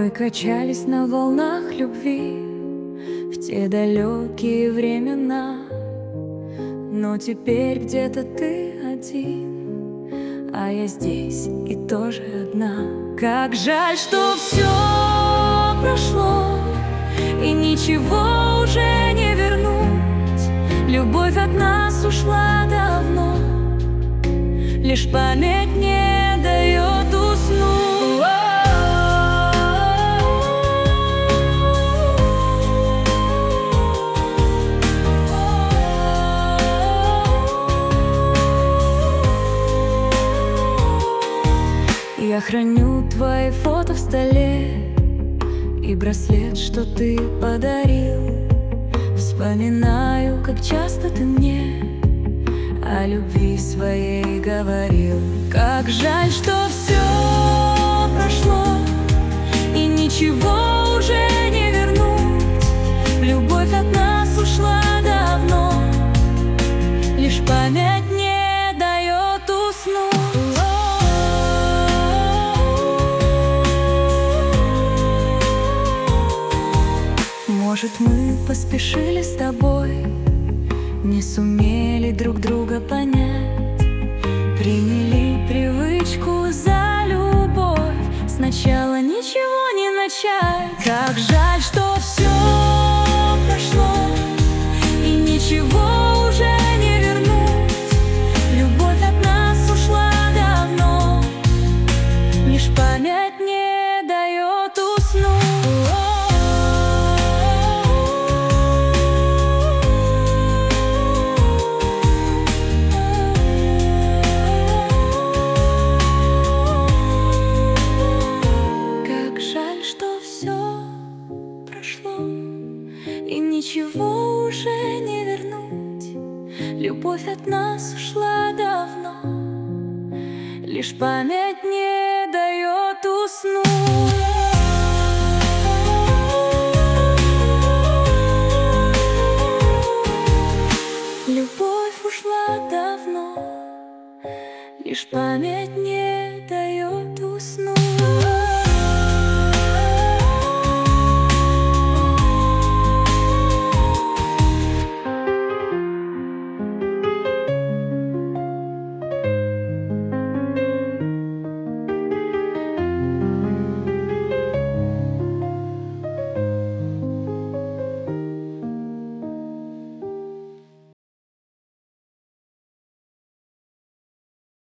Мы качались на волнах любви в те далекие времена, но теперь где-то ты один, а я здесь и тоже одна. Как жаль, что все прошло, и ничего уже не вернуть. Любовь от нас ушла давно, лишь память не дает уснуть. Я храню твои фото в столе и браслет, что ты подарил. Вспоминаю, как часто ты мне о любви своей говорил. Как жаль, что все прошло, и ничего уже не вернуть. Любовь от нас ушла давно, лишь память не дает уснуть. Может, мы поспешили с тобой, не сумели друг друга понять, приняли привычку за любовь, сначала ничего не начать. Как жаль, что все прошло, и ничего уже не вернуть. Любовь от нас ушла давно, лишь память не дает уснуть. И ничего уже не вернуть. Любовь от нас ушла давно, лишь память не дает уснуть.